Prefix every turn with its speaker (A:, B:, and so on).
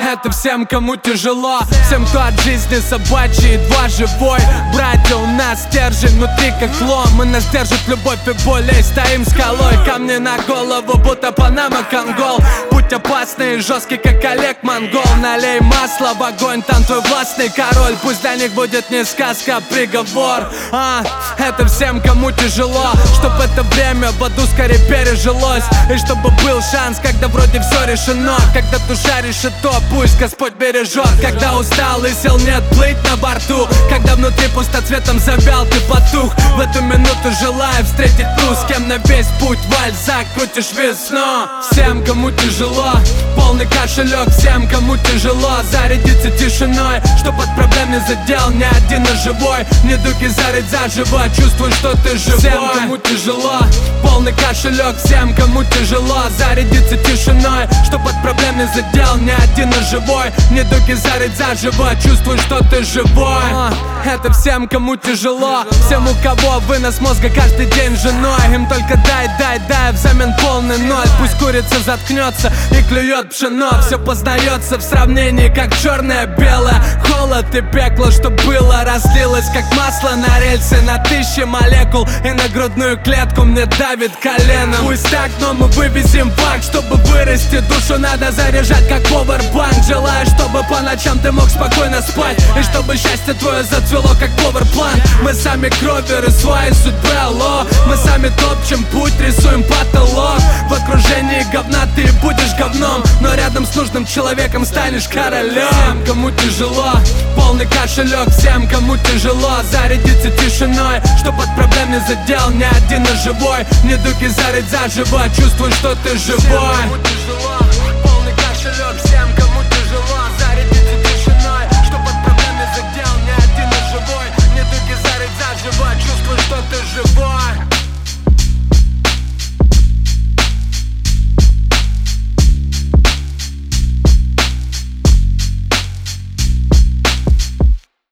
A: это всем, кому тяжело, всем, кто от жизни собачий, едва живой. Братья, у нас стержень внутри как лом, и нас держит любовь и более, стоим скалой. Камни на голову, будто Панама, Конгол. Путь опасный и жесткий, как Олег-монгол. Налей масло в огонь, там твой властный король. Пусть для них будет не сказка, а приговор. Это всем, кому тяжело, чтоб это время в аду скорее пережилось. И чтобы был шанс, когда вроде все решено. Когда душа решит то, пусть Господь бережет. Когда устал и сил нет плыть на борту, когда внутри пустоцветом завял, ты потух. В эту минуту желаю встретить ту, с кем на весь путь вальс закрутишь весну. Всем, кому тяжело, полный кошелек. Всем, кому тяжело, зарядиться тишиной, чтоб от проблем не задел ни один живой. Недуги зарыть заживо, чувствуй, что ты живой. Всем, кому тяжело, полный кошелек. Всем, кому тяжело, зарядиться тишиной, чтоб от проблем не задел ни один живой. Недуги зарыть заживо, чувствуй, что ты живой. Это всем, кому тяжело, всем, у кого вынос мозга каждый день женой. Им только дай, взамен полный ноль. Пусть курица заткнется и клюет пшено. Все познается в сравнении, как черное-белое. Холод и пекло, что было, разлилось как масло на рельсы. На тысячи молекул и на грудную клетку мне давит колено. Пусть так, но мы вывезем факт. Чтобы вырасти, душу надо заряжать как повербанк. Желаю, чтобы по ночам ты мог спокойно спать, и чтобы счастье твое зацвело как поверплан. Мы сами кроверы своей судьбы, алло. Мы сами топчем путь, рисуем потолок. В окружении говна ты будешь говном, но рядом с нужным человеком станешь королем. Всем, кому тяжело, полный кошелек. Всем, кому тяжело, зарядиться тишиной, чтоб от проблем не задел ни один живой. Недуги зарыть заживо, чувствуй, что ты живой.